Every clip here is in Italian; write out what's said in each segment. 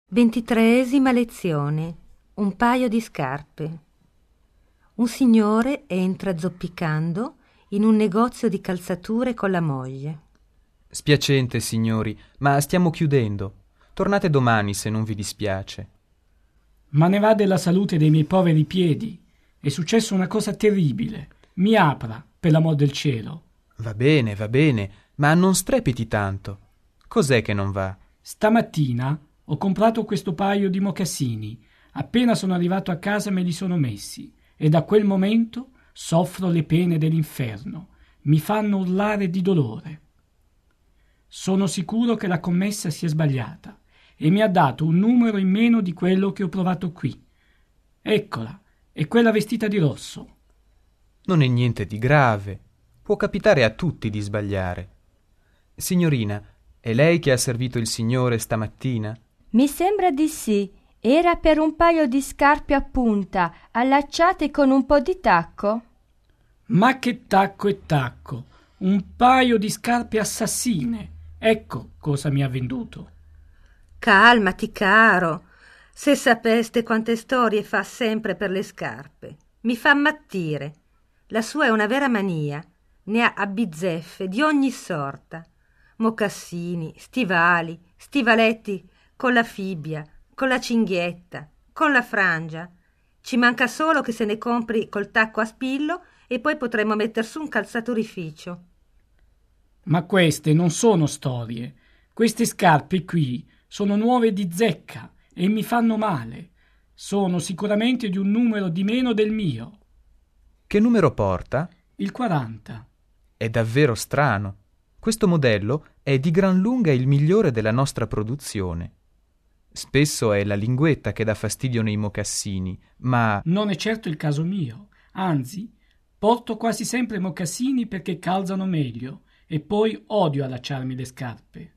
23ª lezione. Un paio di scarpe. Un signore entra zoppicando in un negozio di calzature con la moglie. Spiacente, signori, ma stiamo chiudendo. Tornate domani se non vi dispiace. Ma ne va della salute dei miei poveri piedi. È successa una cosa terribile. Mi apra, per l'amor del cielo. Va bene, ma non strepiti tanto. Cos'è che non va? Stamattina ho comprato questo paio di mocassini. Appena sono arrivato a casa me li sono messi e da quel momento soffro le pene dell'inferno. Mi fanno urlare di dolore. Sono sicuro che la commessa sia sbagliata e mi ha dato un numero in meno di quello che ho provato qui. Eccola, è quella vestita di rosso. Non è niente di grave. Può capitare a tutti di sbagliare. Signorina, è lei che ha servito il signore stamattina? Mi sembra di sì. Era per un paio di scarpe a punta, allacciate con un po' di tacco. Ma che tacco e tacco! Un paio di scarpe assassine. Ecco cosa mi ha venduto. Calmati, caro. Se sapeste quante storie fa sempre per le scarpe. Mi fa ammattire. La sua è una vera mania. Ne ha a bizzeffe di ogni sorta. Mocassini, stivali, stivaletti con la fibbia, con la cinghietta, con la frangia. Ci manca solo che se ne compri col tacco a spillo e poi potremmo metter su un calzatorificio. Ma queste non sono storie. Queste scarpe qui sono nuove di zecca e mi fanno male. Sono sicuramente di un numero di meno del mio. Che numero porta? Il 40. È davvero strano. Questo modello è di gran lunga il migliore della nostra produzione. Spesso è la linguetta che dà fastidio nei mocassini, ma... Non è certo il caso mio. Anzi, porto quasi sempre mocassini perché calzano meglio e poi odio allacciarmi le scarpe.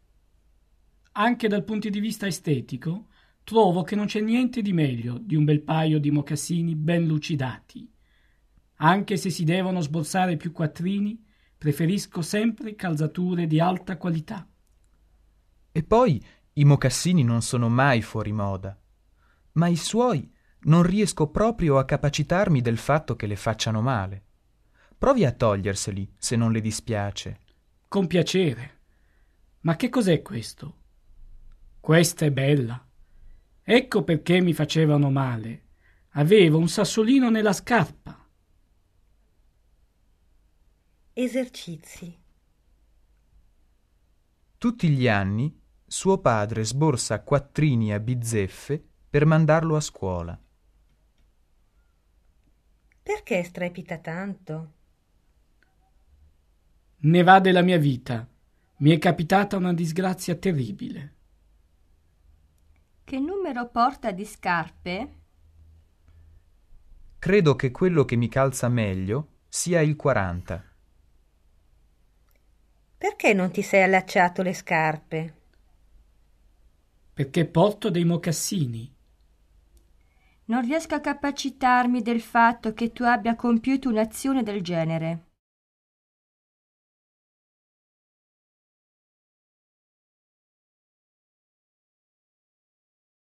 Anche dal punto di vista estetico, trovo che non c'è niente di meglio di un bel paio di mocassini ben lucidati. Anche se si devono sborsare più quattrini, preferisco sempre calzature di alta qualità. E poi i mocassini non sono mai fuori moda. Ma i suoi non riesco proprio a capacitarmi del fatto che le facciano male. Provi a toglierseli, se non le dispiace. Con piacere. Ma che cos'è questo? Questa è bella. Ecco perché mi facevano male. Avevo un sassolino nella scarpa. Esercizi. Tutti gli anni suo padre sborsa quattrini a bizzeffe per mandarlo a scuola. Perché strepita tanto? Ne va della mia vita. Mi è capitata una disgrazia terribile. Che numero porta di scarpe? Credo che quello che mi calza meglio sia il 40. Perché non ti sei allacciato le scarpe? Perché porto dei mocassini. Non riesco a capacitarmi del fatto che tu abbia compiuto un'azione del genere.